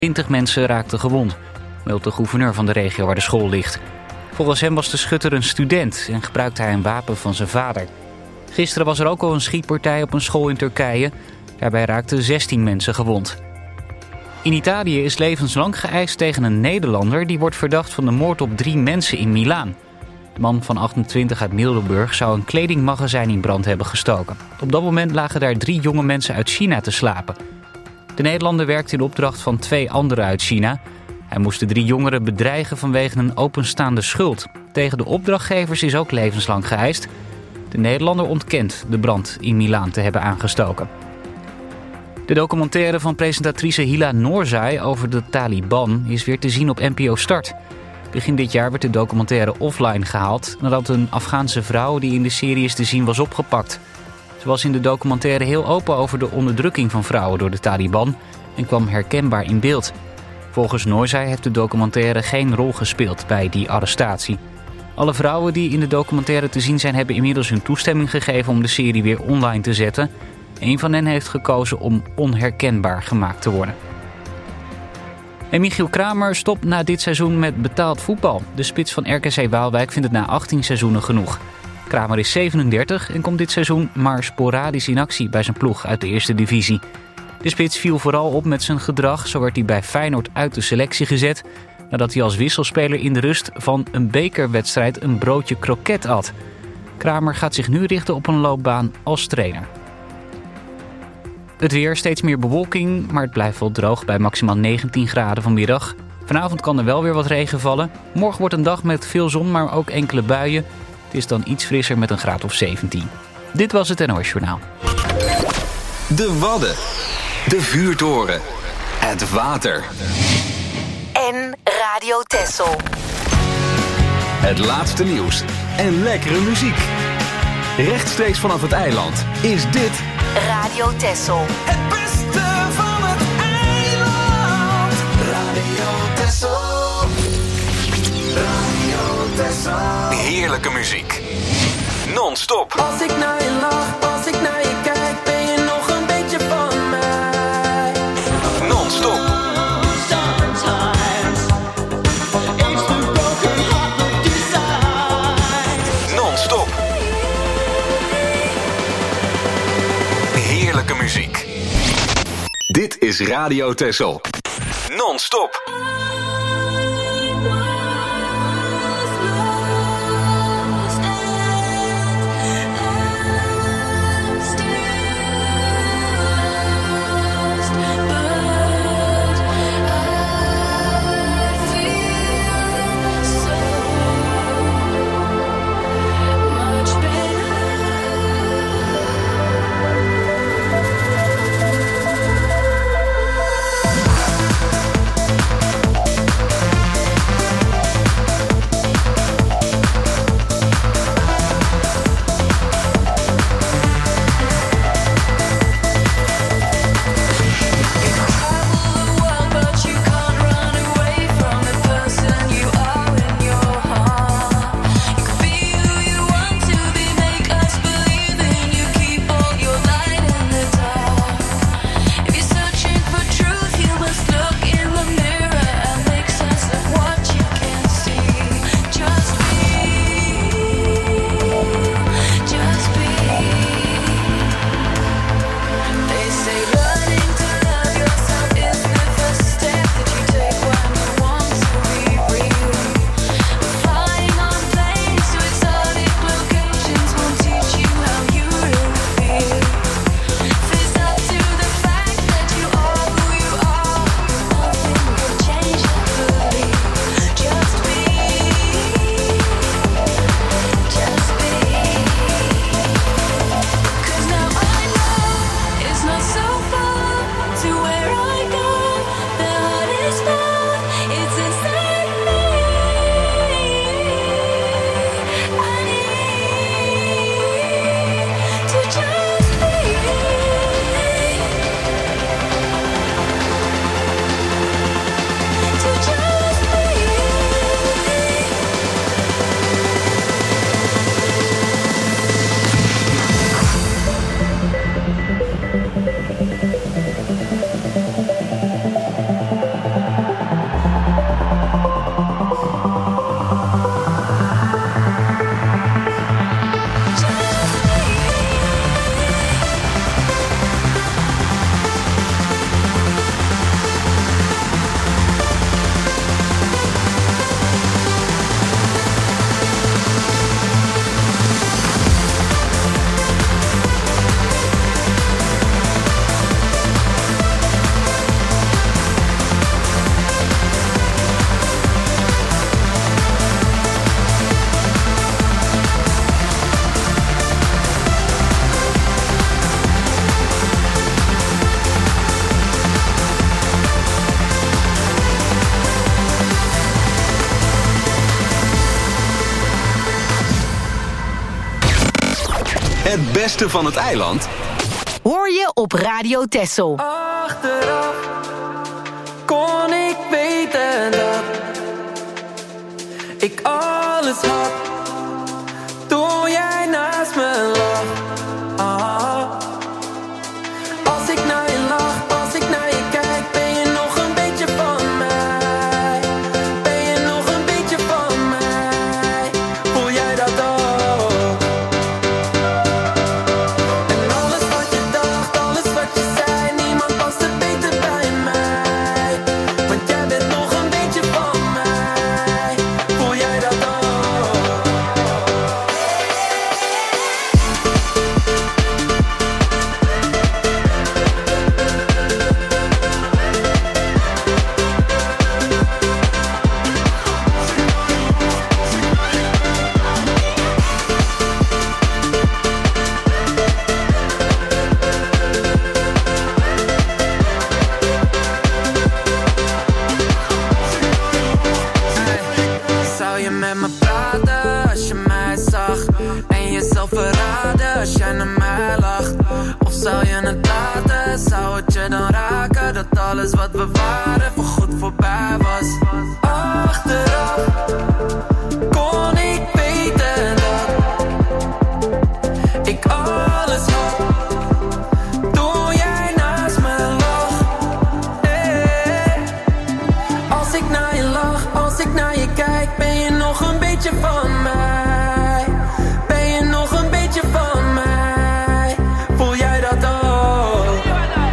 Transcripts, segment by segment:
20 mensen raakten gewond, meldt de gouverneur van de regio waar de school ligt. Volgens hem was de schutter een student en gebruikte hij een wapen van zijn vader. Gisteren was er ook al een schietpartij op een school in Turkije. Daarbij raakten 16 mensen gewond. In Italië is levenslang geëist tegen een Nederlander die wordt verdacht van de moord op 3 mensen in Milaan. De man van 28 uit Middelburg zou een kledingmagazijn in brand hebben gestoken. Op dat moment lagen daar 3 jonge mensen uit China te slapen. De Nederlander werkte in opdracht van 2 anderen uit China. Hij moest de 3 jongeren bedreigen vanwege een openstaande schuld. Tegen de opdrachtgevers is ook levenslang geëist. De Nederlander ontkent de brand in Milaan te hebben aangestoken. De documentaire van presentatrice Hila Noorzai over de Taliban is weer te zien op NPO Start. Begin dit jaar werd de documentaire offline gehaald nadat een Afghaanse vrouw die in de serie is te zien was opgepakt. Ze was in de documentaire heel open over de onderdrukking van vrouwen door de Taliban en kwam herkenbaar in beeld. Volgens Noorzai heeft de documentaire geen rol gespeeld bij die arrestatie. Alle vrouwen die in de documentaire te zien zijn hebben inmiddels hun toestemming gegeven om de serie weer online te zetten. Een van hen heeft gekozen om onherkenbaar gemaakt te worden. En Michiel Kramer stopt na dit seizoen met betaald voetbal. De spits van RKC Waalwijk vindt het na 18 seizoenen genoeg. Kramer is 37 en komt dit seizoen maar sporadisch in actie bij zijn ploeg uit de eerste divisie. De spits viel vooral op met zijn gedrag. Zo werd hij bij Feyenoord uit de selectie gezet nadat hij als wisselspeler in de rust van een bekerwedstrijd een broodje kroket at. Kramer gaat zich nu richten op een loopbaan als trainer. Het weer, steeds meer bewolking, maar het blijft wel droog bij maximaal 19 graden vanmiddag. Vanavond kan er wel weer wat regen vallen. Morgen wordt een dag met veel zon, maar ook enkele buien. Het is dan iets frisser met een graad of 17. Dit was het NOS Journaal. De Wadden. De vuurtoren. Het water. En Radio Texel. Het laatste nieuws en lekkere muziek. Rechtstreeks vanaf het eiland is dit Radio Texel. Het beste van het eiland. Radio Texel. Radio Texel. heerlijke muziek. Non-stop. Als ik naar je lach, als ik naar je kijk, ben je nog een beetje van mij. Non-stop. Non-stop. Heerlijke muziek. Dit is Radio Texel. Non-stop. Het beste van het eiland hoor je op Radio Texel. Achteraf kon ik weten dat ik alles had toen jij naast me lag. Als ik naar je lach, als ik naar je kijk, ben je nog een beetje van mij? Ben je nog een beetje van mij? Voel jij dat ook? En alles wat je dacht, alles wat je zei, niemand past er beter bij mij. Want jij bent nog een beetje van mij. Voel jij dat ook? Zou je met me praten als je mij zag? En jezelf verraden als jij naar mij lacht? Of zou je het laten? Zou het je dan raken dat alles wat we waren voorgoed voorbij was? Achteraf kon ik weten dat ik alles had toen jij naast me lag. Als ik naar je lach, als ik naar je kijk, ben je nog een beetje van mij? Ben je nog een beetje van mij? Voel jij dat ook?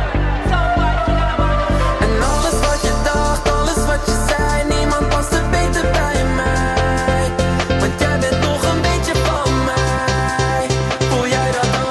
En alles wat je dacht, alles wat je zei, niemand past er beter bij mij. Want jij bent nog een beetje van mij. Voel jij dat ook?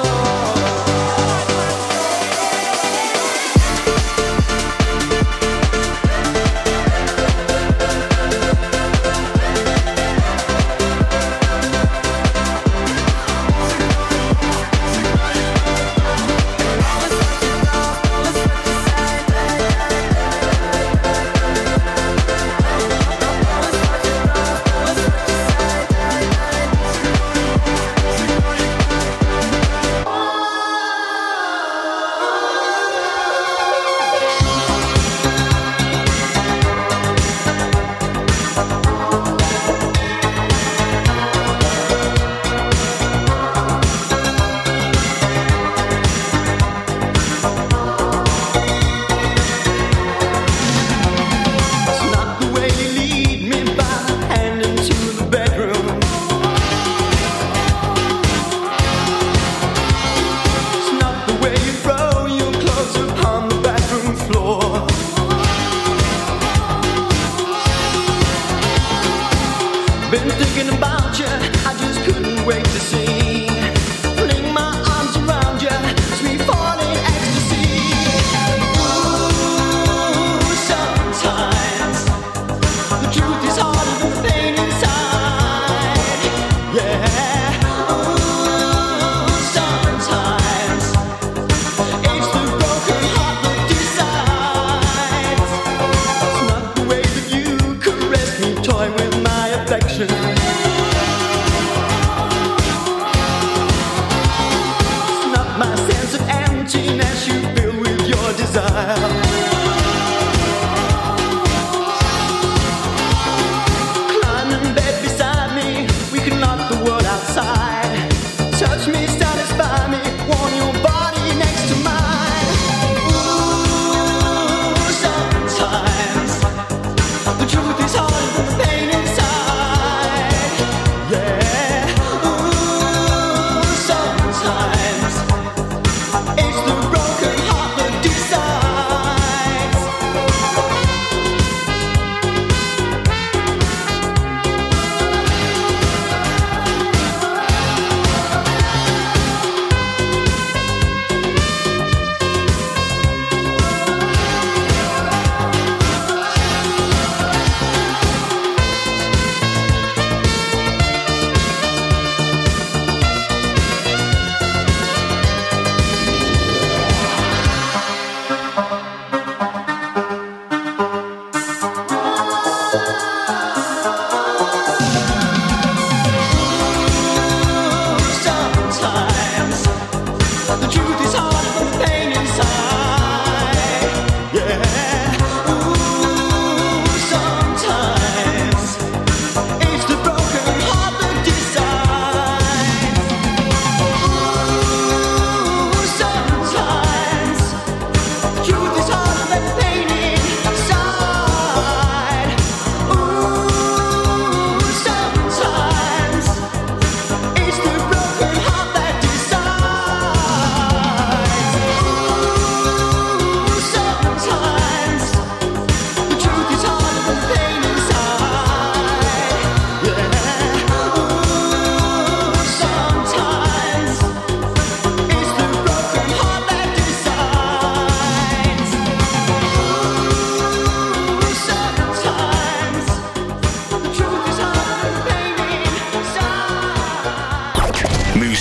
Been thinking about you, I just couldn't wait to see. Fling my arms around you, sweet falling ecstasy. Ooh, sometimes the truth is harder than the pain inside. Yeah. Ooh, sometimes it's the broken heart that decides. It's not the way that you caress me, toy with my affection.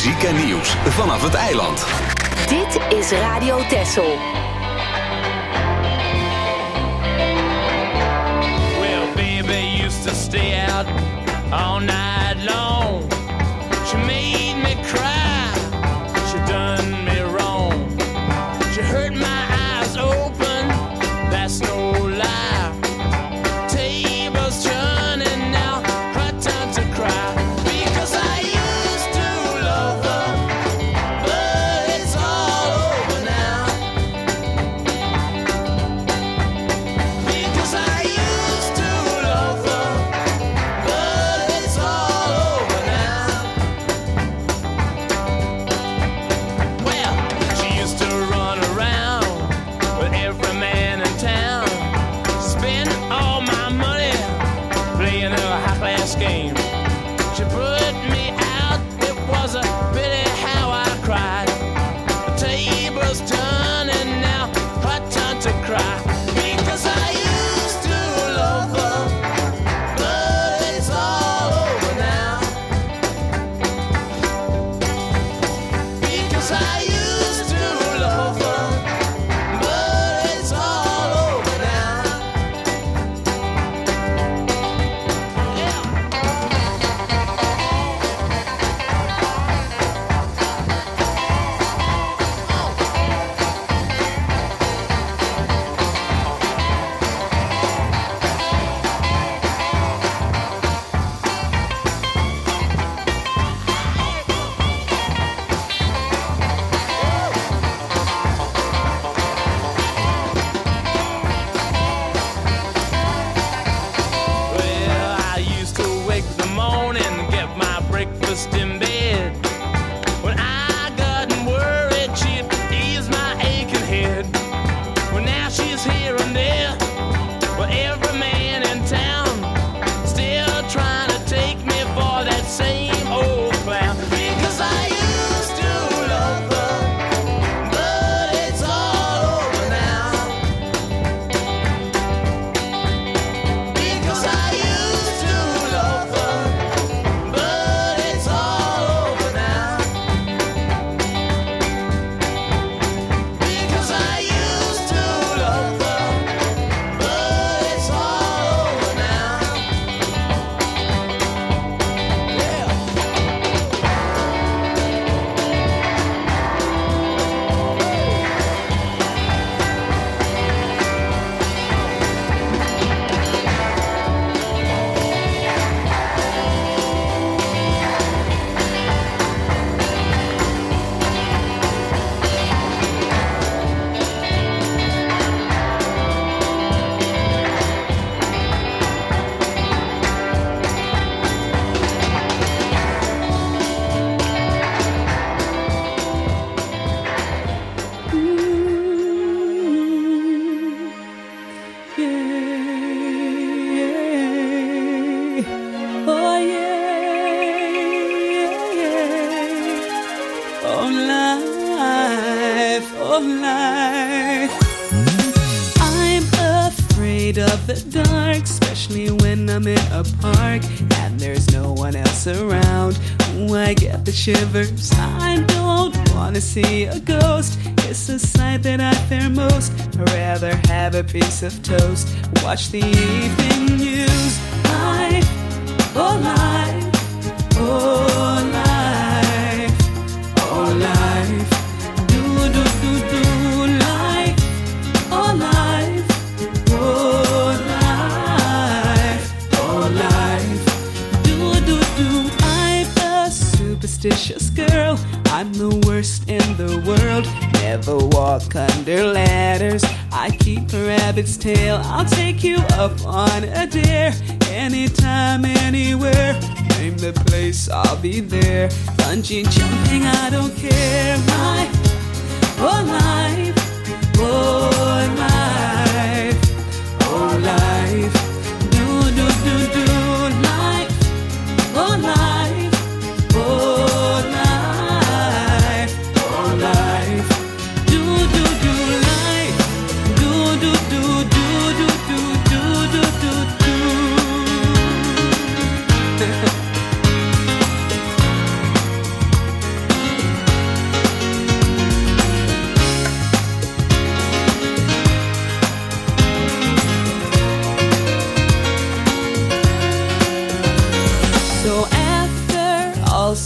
muziek en nieuws vanaf het eiland. Dit is Radio Texel. Well, baby used to stay out all night long. She made me cry. She done me wrong. She hurt my eyes open. That's no lie. Tables turning now. Her time to cry. Because I used to love her, but it's all over now. Because I used to love her, but it's all over now. Well, she used to run around with every man in town, spend all my money playing a high-class game. She put me out, it was a pity how I cried. The tables turning now, her time to cry. Because I used to love her, but it's all over now. Because I used to love her, but it's all over now. Yeah. Well, I used to wake in the morning, get my breakfast in bed. When I got worried, she'd ease my aching head. Well, now she's here and there, well, every man in town still trying to take me for that same old clown. Because I used to love her, but it's all over now. Because I used to love her, but it's all over now. Because I used to love her, but it's all over now. Yeah. Oh yeah, oh life, oh life. I'm afraid of the dark, especially when I'm in a park and there's no one else around. Ooh, I get the shivers. I don't wanna see a ghost. It's a sight that I fear most. I'd rather have a piece of toast, watch the evening news. Life, oh life, oh life, oh life. Do do do do life, oh life, oh life, oh life. Do do do. I'm a superstitious girl. I'm the worst in the world. Never walk under ladders. I keep a rabbit's tail. I'll take you up on a dare. Anytime, anywhere. Name the place, I'll be there. Bungee jumping, I don't care. My oh life, oh life, oh life. Do do do do life, oh life, oh life, oh life. Do do do life, do do do do do do do do do do.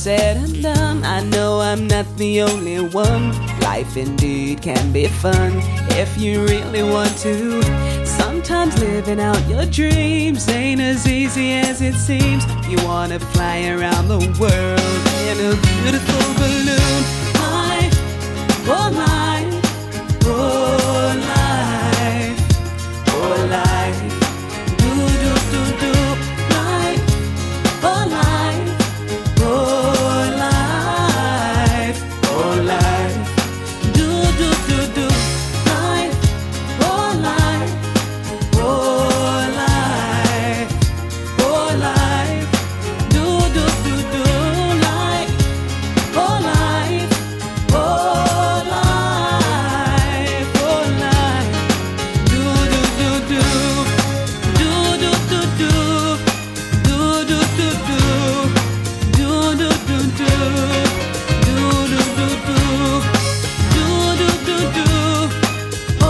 said and done, I know I'm not the only one. Life indeed can be fun if you really want to. Sometimes living out your dreams ain't as easy as it seems. You wanna fly around the world in a beautiful balloon. Life, oh life, oh life, oh life. Do do do do. Life, oh life, oh life, oh life. Do do do do. Life, oh life, oh life, oh life. Do do do do. Life, oh life, oh life, oh life. Do do do do. Do do do do. Do do do do. Do do do do. Do do do do. Do do do do. Oh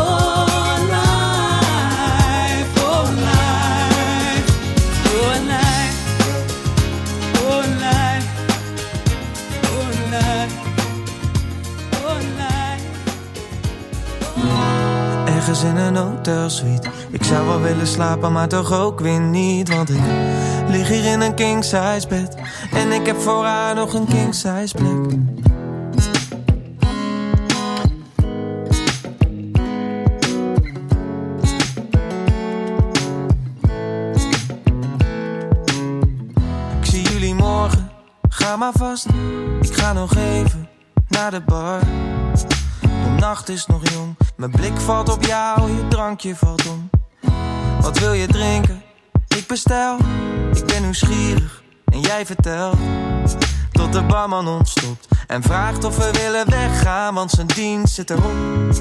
life, oh life, oh life, oh life, oh life, oh life. Ergens in een hotelsuite. Ik zou wel willen slapen, maar toch ook weer niet. Want ik lig hier in een king-size bed. En ik heb voor haar nog een king-size plek. Ik zie jullie morgen, ga maar vast. Ik ga nog even naar de bar. De nacht is nog jong, mijn blik valt op jou, je drankje valt om. Wat wil je drinken? Ik bestel, ik ben nieuwsgierig en jij vertelt. Tot de barman ontstopt en vraagt of we willen weggaan, want zijn dienst zit erop.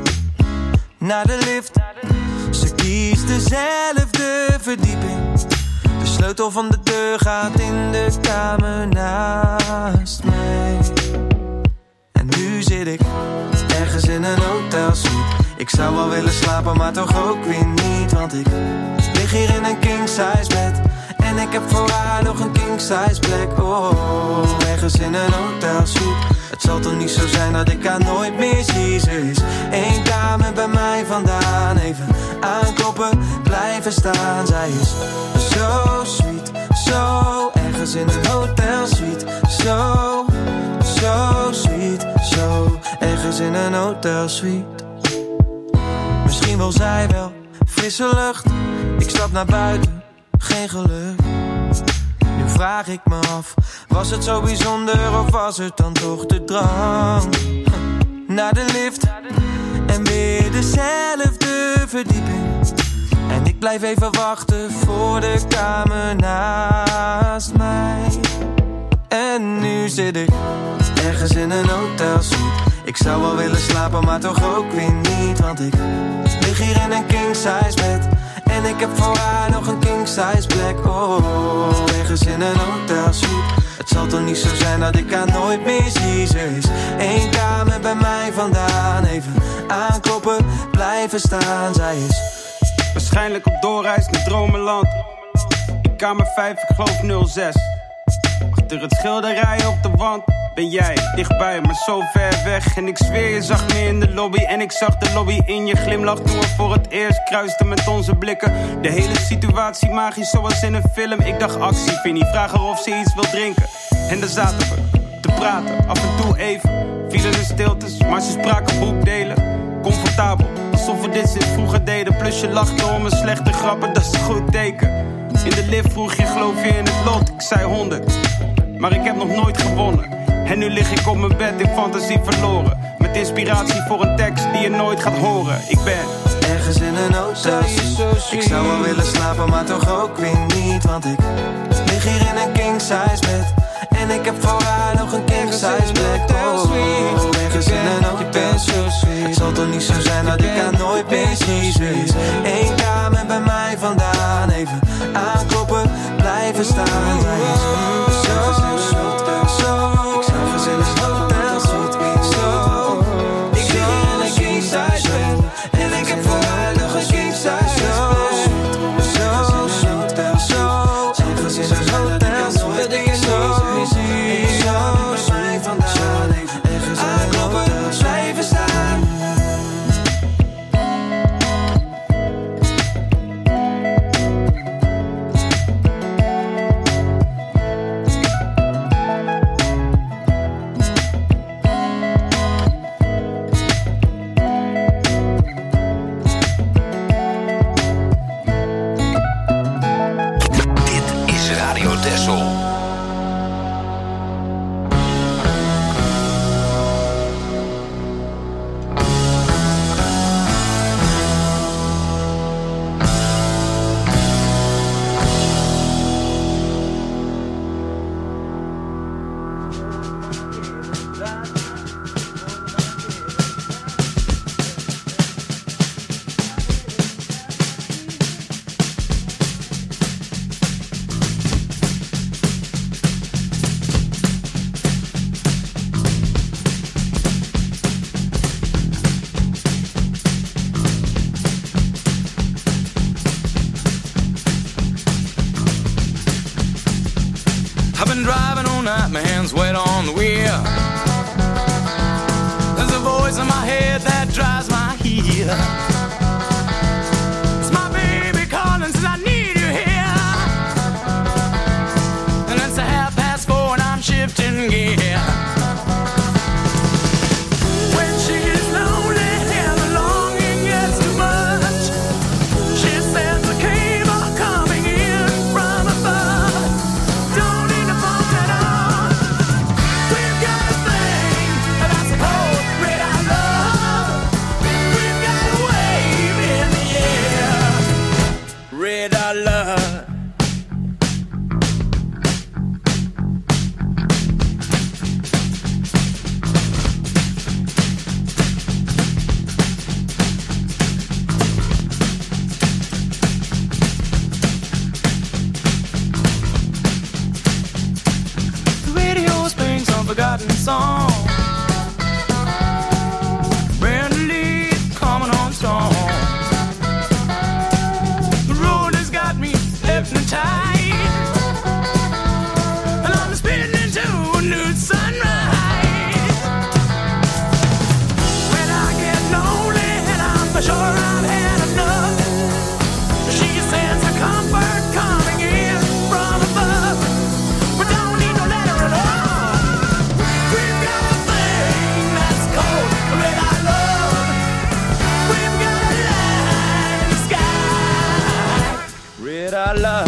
Naar de lift, ze kiest dezelfde verdieping. De sleutel van de deur gaat in de kamer naast mij. En nu zit ik ergens in een hotelsuite. Ik zou wel willen slapen, maar toch ook weer niet. Want ik lig hier in een king-size bed. En ik heb voor haar nog een king-size plek. Oh, ergens in een hotelsuite. Het zal toch niet zo zijn dat ik haar nooit meer zie. Ze is 1 kamer bij mij vandaan. Even aankloppen, blijven staan. Zij is zo sweet, zo ergens in een hotelsuite. Zo, zo sweet, zo ergens in een hotelsuite. Misschien wil zij wel frisse lucht. Ik stap naar buiten, geen geluk. Nu vraag ik me af, was het zo bijzonder of was het dan toch de drang? Naar de lift en weer dezelfde verdieping. En ik blijf even wachten voor de kamer naast mij. En nu zit ik ergens in een hotelsuite. Ik zou wel willen slapen, maar toch ook weer niet. Want ik lig hier in een king-size bed. En ik heb voor haar nog een king-size plek. Oh, ergens in een hotelsuite. Het zal toch niet zo zijn dat ik haar nooit meer zie. Ze is 1 kamer bij mij vandaan. Even aankloppen, blijven staan. Zij is waarschijnlijk op doorreis naar dromenland. In kamer 5, ik geloof 06. Achter het schilderij op de wand ben jij dichtbij, maar zo ver weg. En ik zweer, je zag me in de lobby. En ik zag de lobby in je glimlach toen we voor het eerst kruisten met onze blikken. De hele situatie magisch zoals in een film. Ik dacht actie, Vinnie, vraag haar of ze iets wil drinken. En daar zaten we te praten, af en toe even. Vielen de stiltes, maar ze spraken boekdelen. Comfortabel, alsof we dit sinds vroeger deden. Plus je lachte om mijn slechte grappen, dat is een goed teken. In de lift vroeg je, geloof je in het lot? Ik zei 100, maar ik heb nog nooit gewonnen. En nu lig ik op mijn bed in fantasie verloren. Met inspiratie voor een tekst die je nooit gaat horen. Ik ben ergens in een hotelsuite. Ik zou wel willen slapen, maar toch ook weer niet. Want ik lig hier in een king-size bed. En ik heb voor haar nog een king-size plek. Oh, ergens in een hotelsuite. Het zal toch niet zo zijn dat ik haar nooit meer zie. Ze is 1 kamer bij mij vandaan. Even aankloppen, blijven staan. Zo Texel. My hands wet on the wheel. There's a voice in my head that drives my heel. It's my baby calling, says I need you here. And it's 4:30 and I'm shifting gear. When she's lonely and the longing gets too much, she sends a cable coming in from above. Don't need to bump that up. Red I love. The radio is playing some forgotten song. Brand Lee coming on strong. Hypnotized, and I'm spinning into a new sunrise. When I get lonely and I'm sure I've had enough, she sends a comfort coming in from above. We don't need no letter at all. We've got a thing that's called red I love. We've got a light in the sky. Red I love.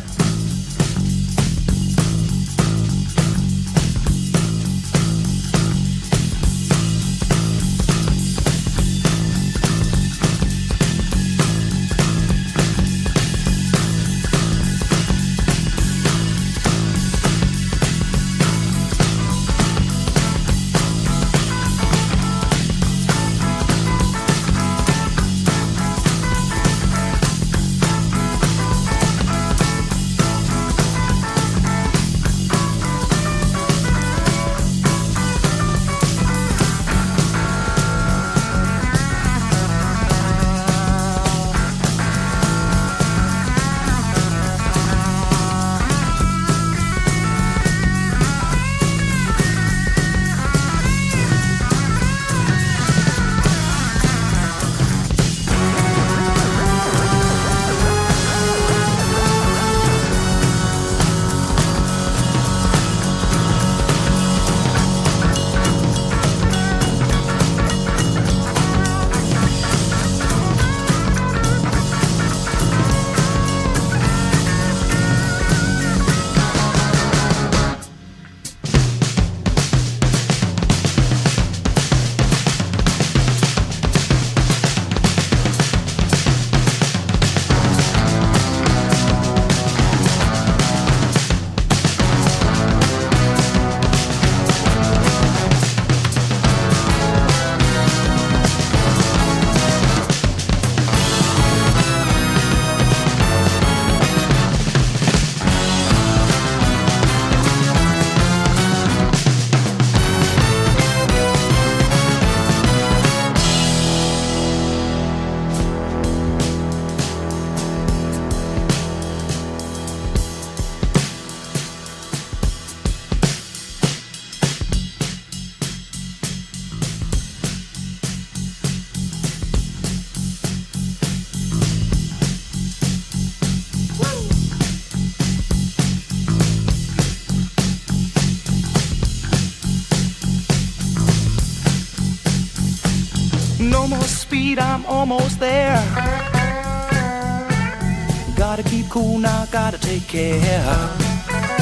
No more speed, I'm almost there. Gotta keep cool now, gotta take care.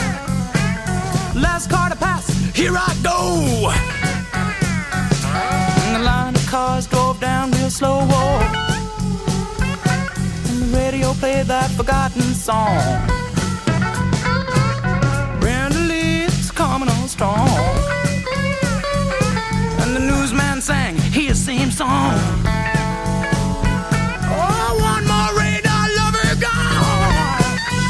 last car to pass, here I go. And the line of cars drove down real slow. And the radio played that forgotten song. Brenda Lee's coming on strong. And the newsman sang his same song. Oh, one more radar lover gone.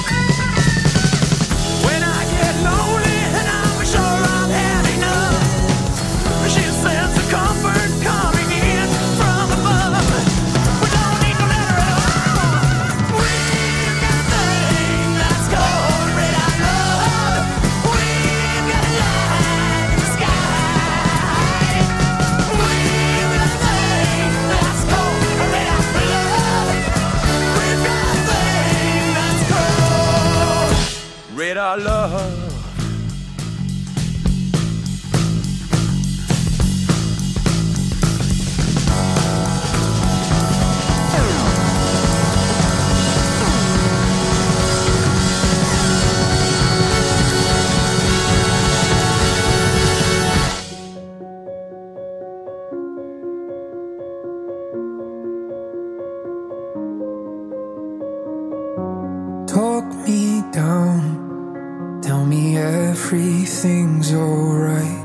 When I get lonely and I'm sure I've had enough, she says the comfort coming in from above. We don't need no letter at all. We've got a thing that's called red eye love. We've got a light in the sky. We've got a thing that's called red eye love. We've got a thing that's called red eye love. Talk me down, tell me everything's alright.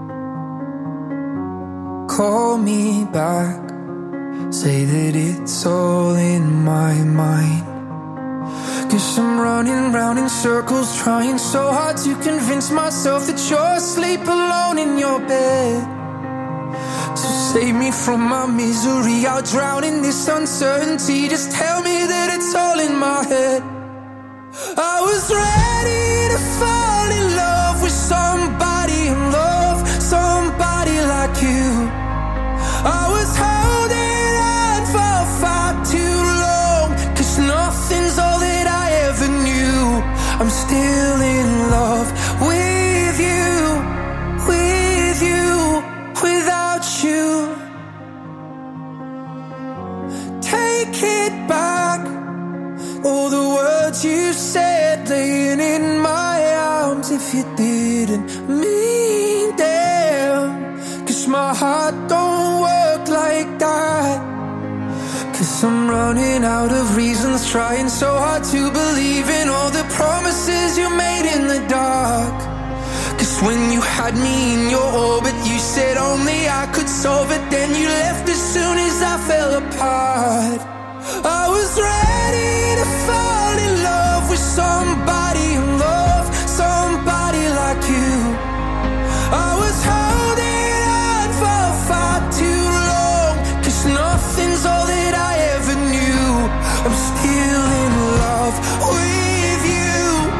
Call me back, say that it's all in my mind. 'Cause I'm running round in circles, trying so hard to convince myself that you're asleep alone in your bed. So save me from my misery, I'll drown in this uncertainty. Just tell me that it's all in my head. I was ready to fall in love with somebody and love somebody like you. I was holding on for far too long, 'cause nothing's all that I ever knew. I'm still in love with you, without you. Take it back, all the words you said laying in my arms, if you didn't mean them. 'Cause my heart don't work like that. 'Cause I'm running out of reasons, trying so hard to believe in all the promises you made in the dark. 'Cause when you had me in your orbit, you said only I could solve it. Then you left as soon as I fell apart. I was ready to fall in love with somebody and love somebody like you. I was holding on for far too long, 'cause nothing's all that I ever knew. I'm still in love with you,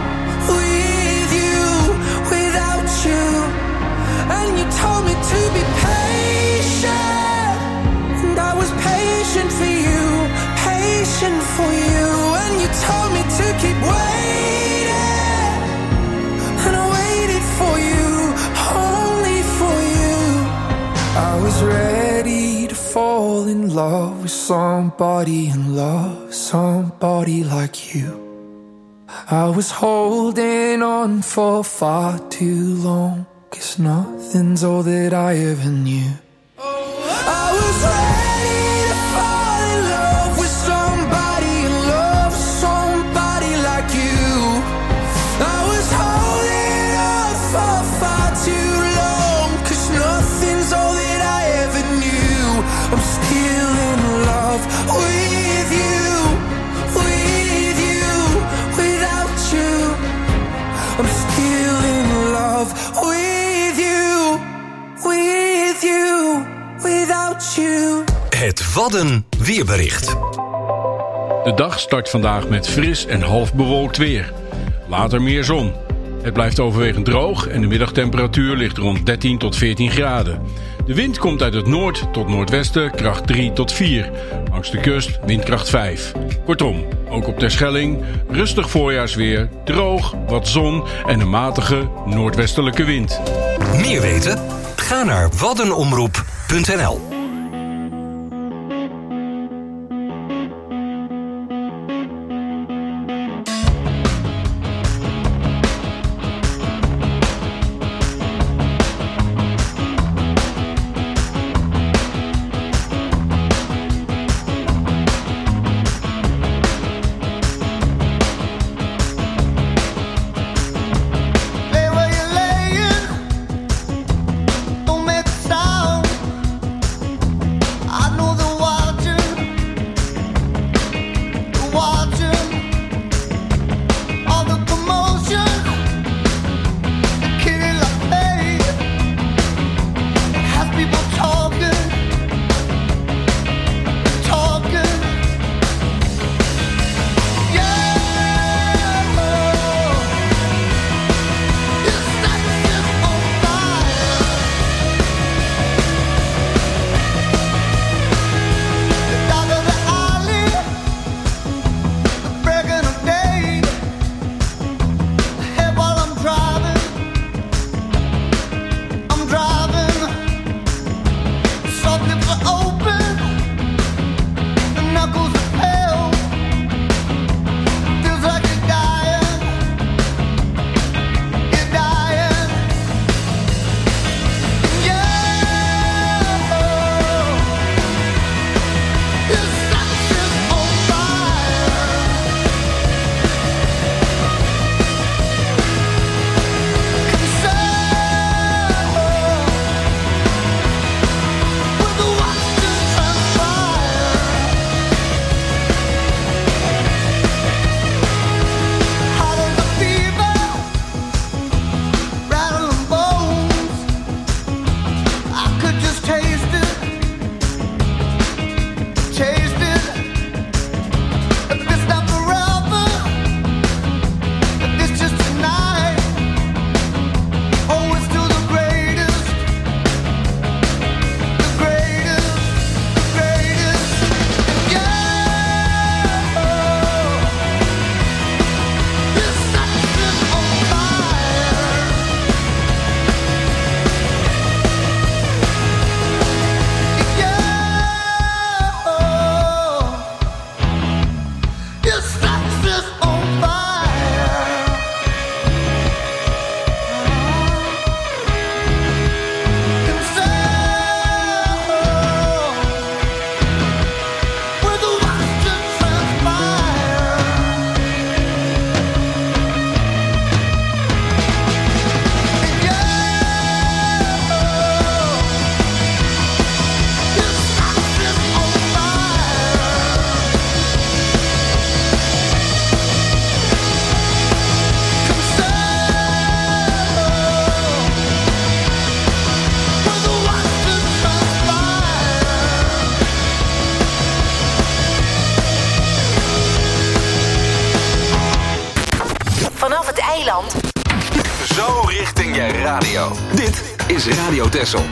without you. And you told me to be patient, and I was patient for you, and you told me to keep waiting, and I waited for you, only for you. I was ready to fall in love with somebody and love somebody like you. I was holding on for far too long, 'cause nothing's all that I ever knew. I was ready to fall in love with somebody and love somebody like you. I was holding on for far too long, 'cause nothing's all that I ever knew. I'm still in love with you, without you. I'm still in love with you, without you. Het Wadden weerbericht. De dag start vandaag met fris en half bewolkt weer. Later meer zon. Het blijft overwegend droog en de middagtemperatuur ligt rond 13 tot 14 graden. De wind komt uit het noord tot noordwesten, kracht 3 tot 4. Langs de kust windkracht 5. Kortom, ook op Terschelling rustig voorjaarsweer, droog, wat zon en een matige noordwestelijke wind. Meer weten? Ga naar waddenomroep.nl. vanaf het eiland. Zo richting je radio. Dit is Radio Texel.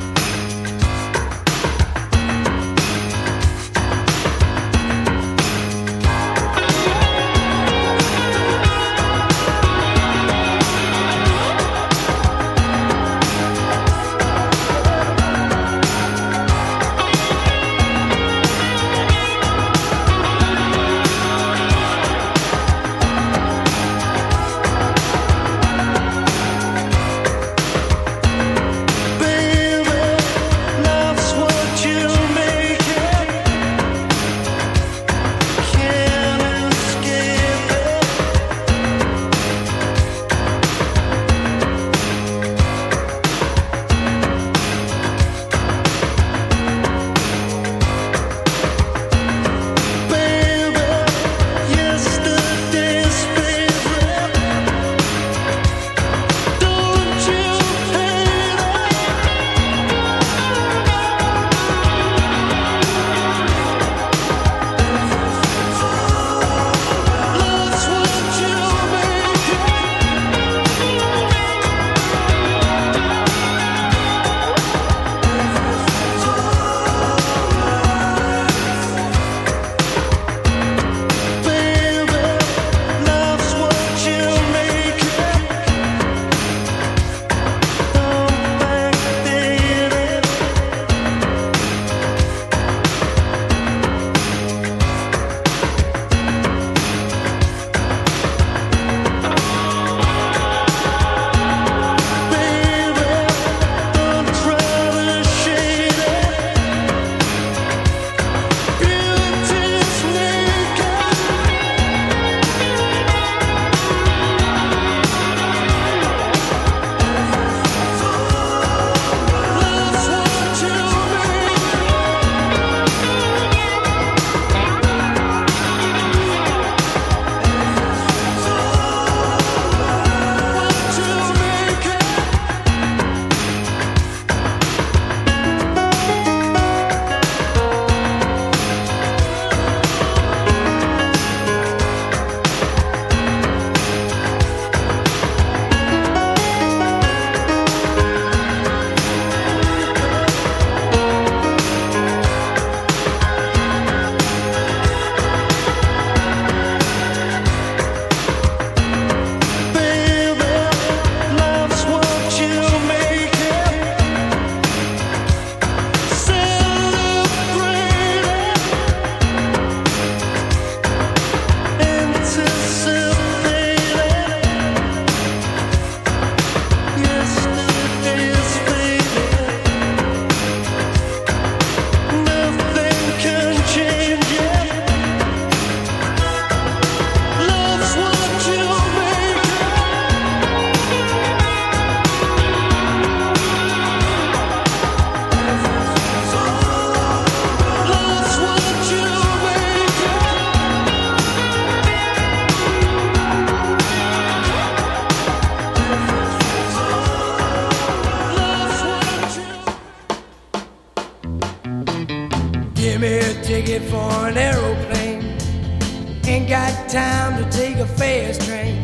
Give me a ticket for an aeroplane. Ain't got time to take a fast train.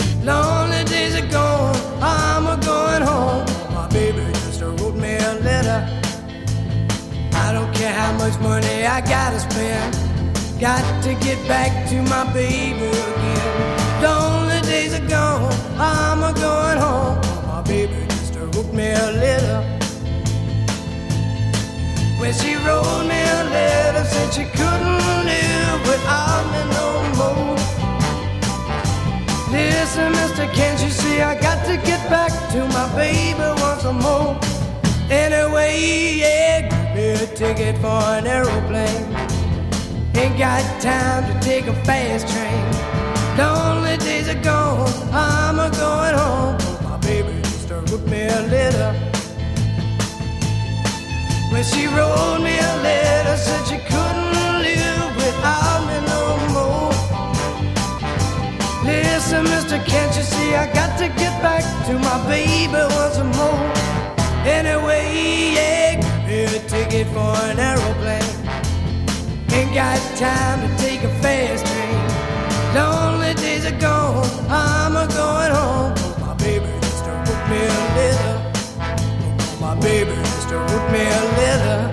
Lonely days are gone, I'm a-going home. My baby just wrote me a letter. I don't care how much money I gotta spend. Got to get back to my baby again. Lonely days are gone, I'm a-going home. My baby just wrote me a letter. When she wrote me a letter, said she couldn't live without me no more. Listen, mister, can't you see I got to get back to my baby once more. Anyway, yeah, give me a ticket for an aeroplane. Ain't got time to take a fast train. Lonely days are gone, I'm a-going home. My baby just wrote me a letter. When she wrote me a letter, said she couldn't live without me no more. Listen, mister, can't you see I got to get back to my baby once more. Anyway, yeah, give me a ticket for an aeroplane. Ain't got time to take a fast train. Lonely days are gone, I'm a going home. My baby just wrote me a letter. My baby just wrote me a letter.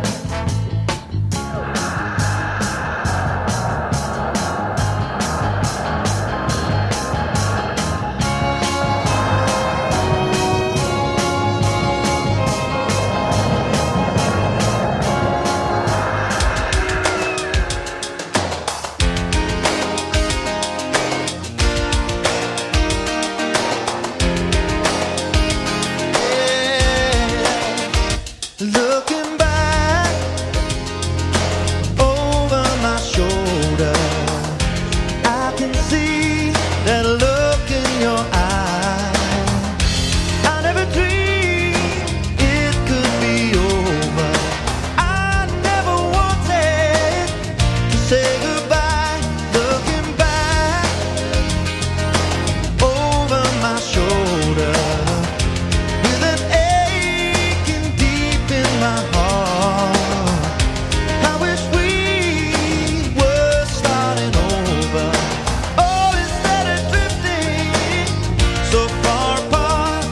Looking back over my shoulder, I can see that look in your eye. I never dreamed it could be over. I never wanted to say goodbye. Looking back over my shoulder, my heart, I wish we were starting over. Oh, instead of drifting so far apart.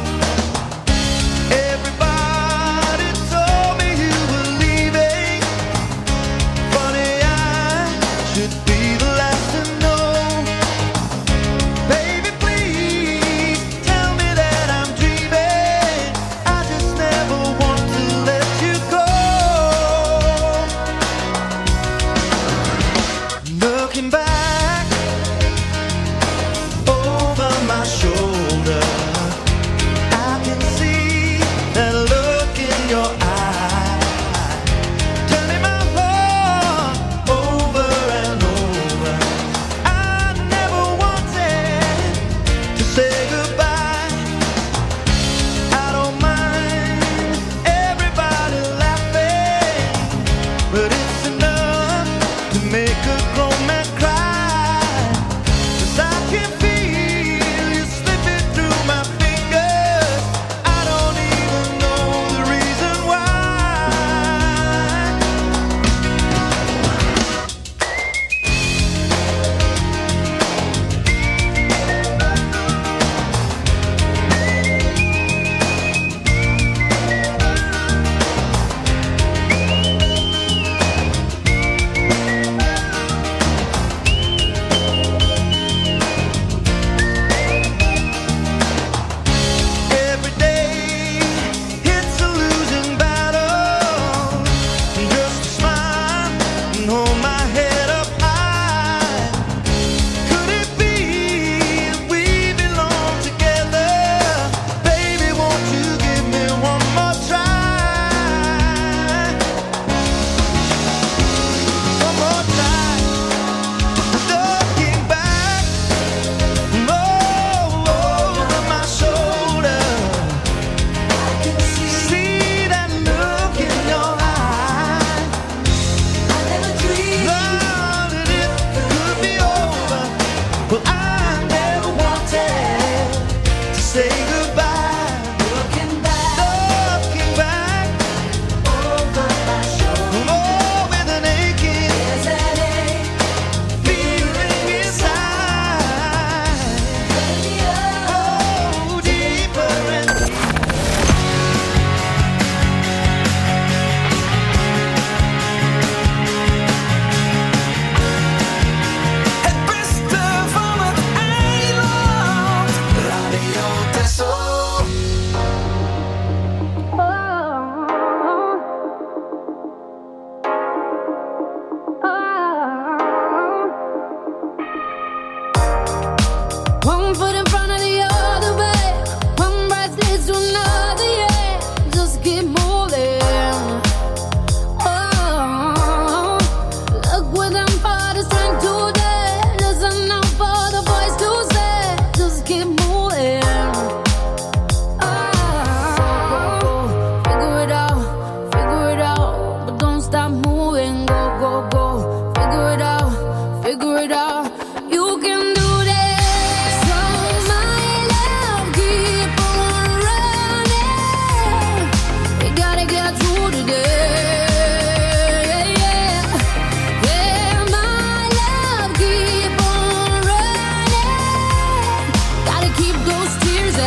Everybody told me you were leaving. Funny, I should be the last to know. Baby, please tell me that I'm dreaming. I just never want to let you go. Looking back over my shoulder, I can see that look in your eye, turning my heart over and over. I never wanted to say goodbye. I don't mind everybody laughing, but it's enough to make a grown man cry. 'Cause I can feel you slipping through my fingers. I don't even know the reason why.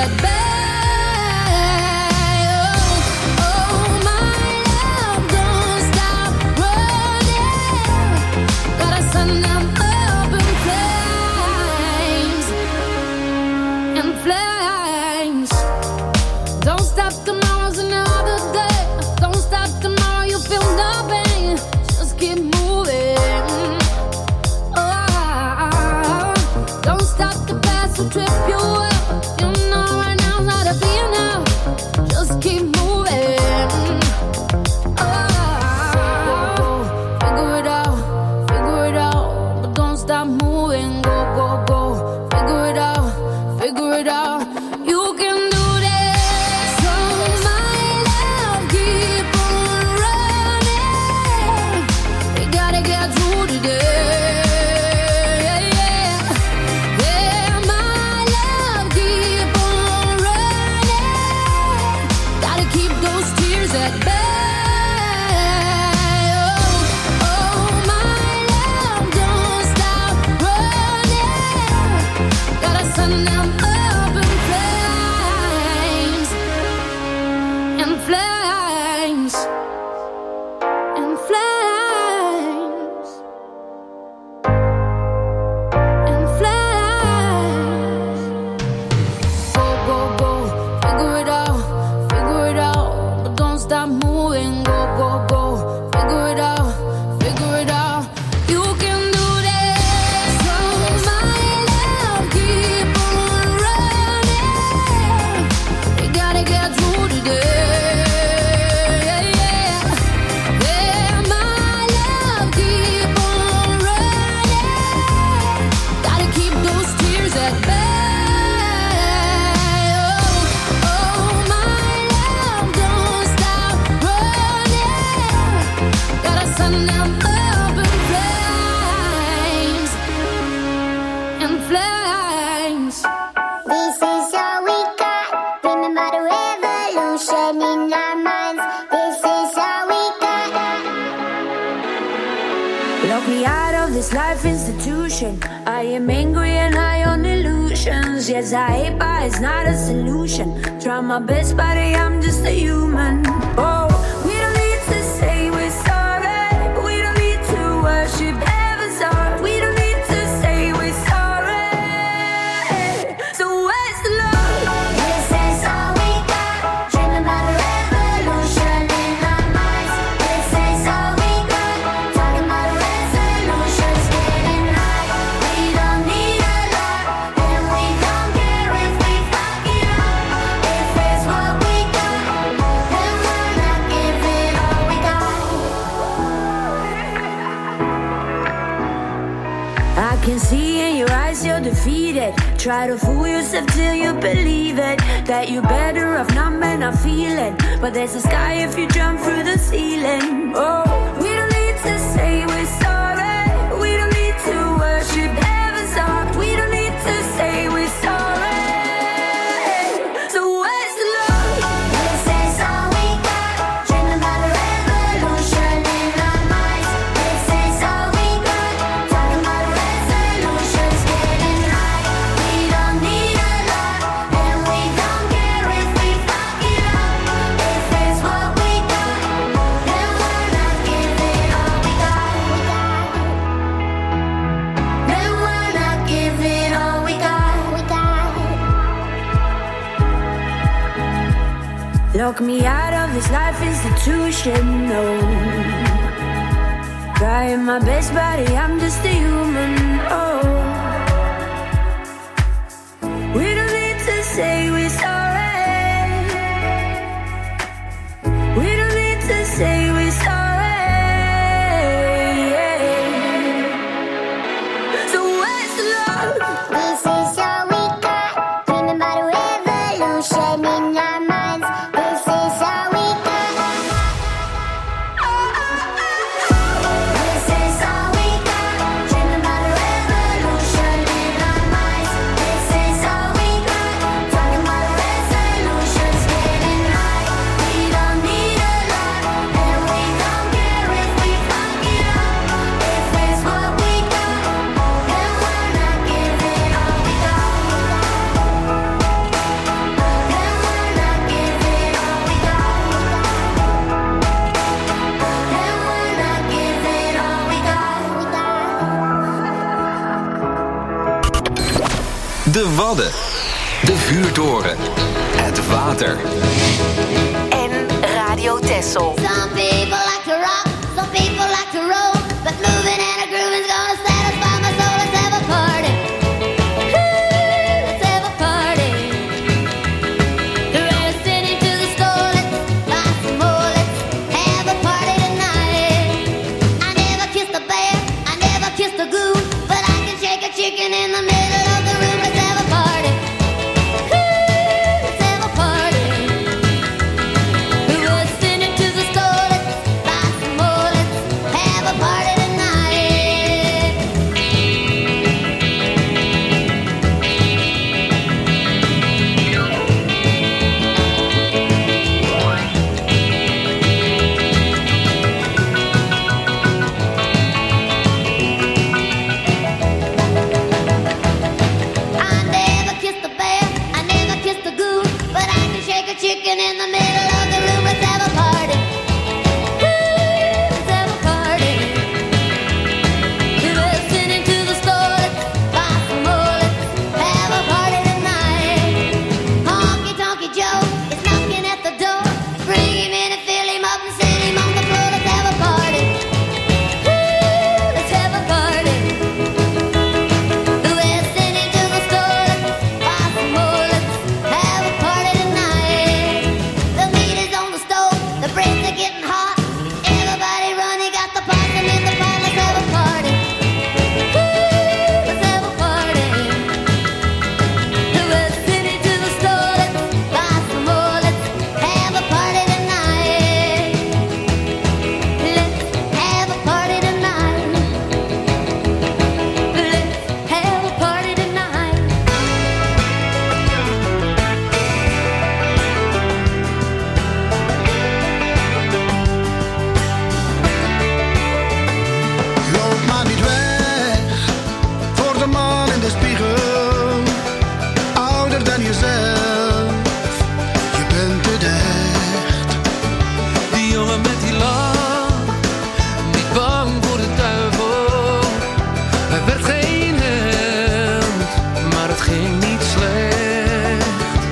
at bay. Oh, my love, don't stop running. Gotta send them up in flames. In flames. Don't stop, tomorrow's another day. Don't stop, tomorrow you feel no pain. Just keep moving. Oh, don't stop, the past will trip you up. You know right now's not a be now. Just keep moving. Oh, figure it out, but don't stop moving. Go, go, go, figure it out, figure it out. You can do this. So my love, keep on running. We gotta get through today. Yeah, my love, keep on running. Gotta keep those tears at bay. Oh, my love, don't stop running. Gotta send them up in flames. In flames. In flames. In flames. Go, go, go, figure it out, but don't stop moving. Go, go, go, figure it out, you can do this. So my love, keep on running. We gotta get through today. Yeah, my love, keep on running. Gotta keep those tears at bay. Oh, my love, don't stop running. Gotta send them up in flames. In flames. This is all we got. Remember the revolution in our minds. This is all we got. Lock me out of this life institution. I am angry and high on illusions. Yes, I hate, but it's not a solution. Try my best, but I'm just a human. Oh, we don't need to say we're sorry. We don't need to worship heaven's heart. We don't need to say we're sorry. So where's the love? This is all we got. Dreaming about the revolution in our minds. This is all we got. Talking about resolutions, getting high. We don't need a lot, and we don't care if we fuck it up. If it's what we got, then we're not giving all we got. I can see in your eyes you're defeated. Try to fool yourself till you believe it. That you're better off numb and not feeling. But there's a sky if you jump through the ceiling. Oh, we don't need to say we're sorry. We don't need to worship heaven's heart. We don't need to say we're sorry. So where's the love? This is all we got. Dreaming about the revolution in our minds. This is all we got. Talking about resolutions, getting high. We don't need a lot, and we don't care if we fuck it up. If it's what we got, then we're not giving all we got. Then we're not giving all we got. Lock me out of this life institution, no. Trying my best, buddy, I'm just a human, oh. We don't need to say we're sorry. We don't need to say we're sorry. So where's the love? This is all we got. Dreaming about a revolution in our minds. This is all we got. This is all we got. Dreaming about a revolution. De Wadden. De vuurtoren. Het water. En Radio Texel. Some people like to rock, some people like to roll, but moving and a groove is gonna satisfy my soul. Let's have a party. Let's have a party. Let's send it to the store. Let's buy some more. Let's have a party tonight. I never kissed a bear, I never kissed a goon, but I can shake a chicken in the middle of the room. Let's have a party. Let's have a party. Let's send it to the store. Let's buy some more. Let's have a party tonight. I never kissed a bear, I never kissed a goon, but I can shake a chicken in the middle of the room. Let's have a party. Let's have a party. Let's send it to the store. Let's buy some more. Let's have a party tonight. Honky Tonky Joe is knocking at the door. Bring him in and fill him up and set him on the floor. Let's have a party. Let's have a party. Let's send it to the store. Let's buy some more. Let's have a party tonight. The meat is on the stove. The breads are getting hot. Everybody running, got the pots and in the pot. Let's have a party. Let's have a party. Let's send it to the store. Let's buy some more. Let's have a party tonight. Let's have a party tonight. Let's have a party tonight. Loop maar niet weg voor de man in de spiegel. Ouder dan jezelf, je bent het echt. Die jongen met die lach, niet bang voor de duivel. Hij werd geen held, maar het ging niet slecht.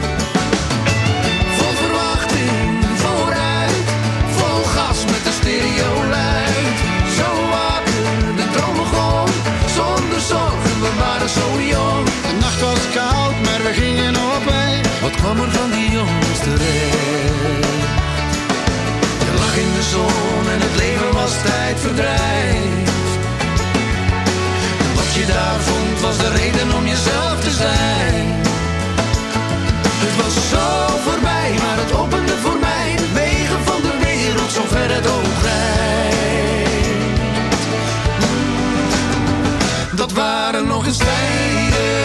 Vol verwachting, vooruit, vol gas met de stereo luid. Zo wakker, de droom begon, zonder zorgen, we waren zo jong. De nacht was koud, maar we gingen op weg. Wat kwam er van die jongens terecht? Je lag in de zon en het leven was tijdverdrijf. En wat je daar vond was de reden om jezelf te zijn. Het was zo voorbij, maar het opende voor mij de wegen van de wereld, zo ver het oog reikt. Dat waren nog eens tijden.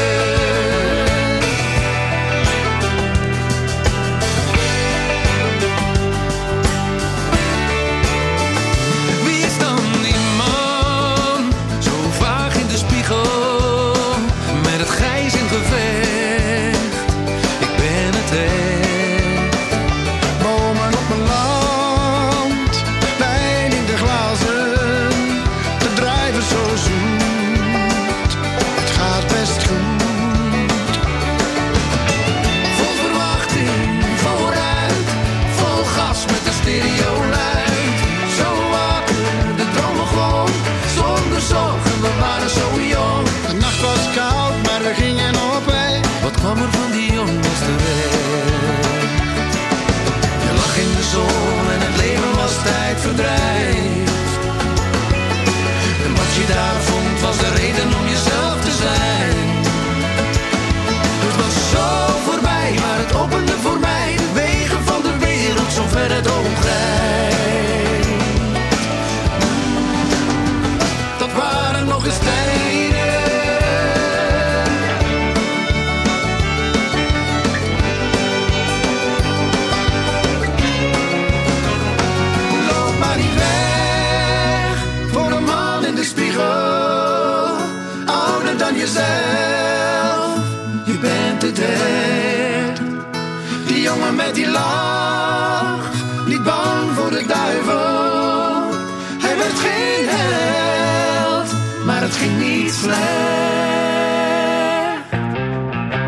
Wie is dan die man, zo vaag in de spiegel, met het grijs in gevecht? Ik ben het echt. Bomen op mijn land, wijn in de glazen, de drijven zo zoet, het gaat best goed. Vol verwachting, vooruit, vol gas met de stereo luid. Zo wakker, de droom begon, zonder zorgen, we waren zo jong. De nacht was koud, maar we gingen op weg. Wat kwam er van die jongens terecht? Je lag in de zon en het leven was tijdverdrijf. En wat je daar vond was de reden om jezelf te zijn. Het was zo voorbij, maar het opende voor mij de wegen van de wereld, zo ver het oog reikt. Dat waren nog eens tijden. Loop maar niet weg voor een man in de spiegel. Ouder dan jezelf, je bent het echt. Die jongen met die lach, niet bang voor de duivel. Hij werd geen held, maar het ging niet slecht.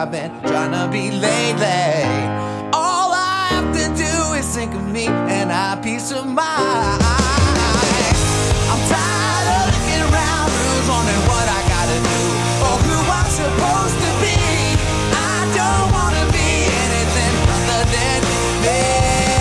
I've been trying to be lately. All I have to do is think of me and I peace of mind. I'm tired of looking around, who's wondering what I gotta do or who I'm supposed to be. I don't wanna be anything other than me.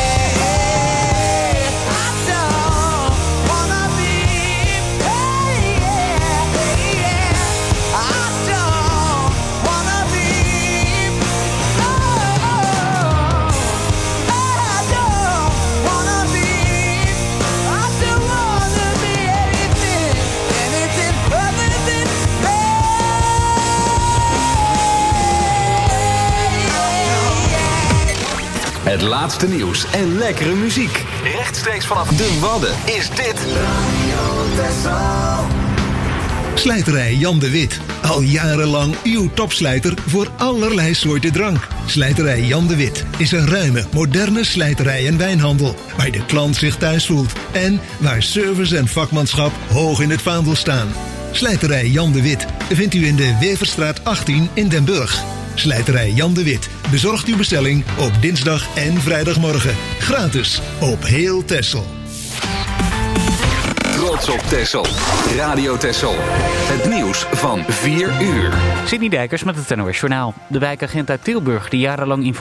Het laatste nieuws en lekkere muziek. Rechtstreeks vanaf de Wadden is dit Radio Texel. Slijterij Jan de Wit. Al jarenlang uw topslijter voor allerlei soorten drank. Slijterij Jan de Wit is een ruime, moderne slijterij en wijnhandel. Waar de klant zich thuis voelt. En waar service en vakmanschap hoog in het vaandel staan. Slijterij Jan de Wit vindt u in de Weverstraat 18 in Den Burg. Slijterij Jan de Wit bezorgt uw bestelling op dinsdag en vrijdagmorgen. Gratis op heel Texel. Trots op Texel. Radio Texel. Het nieuws van 4 uur. Sidney Dijkers met het NOS Journaal. De wijkagent uit Tilburg die jarenlang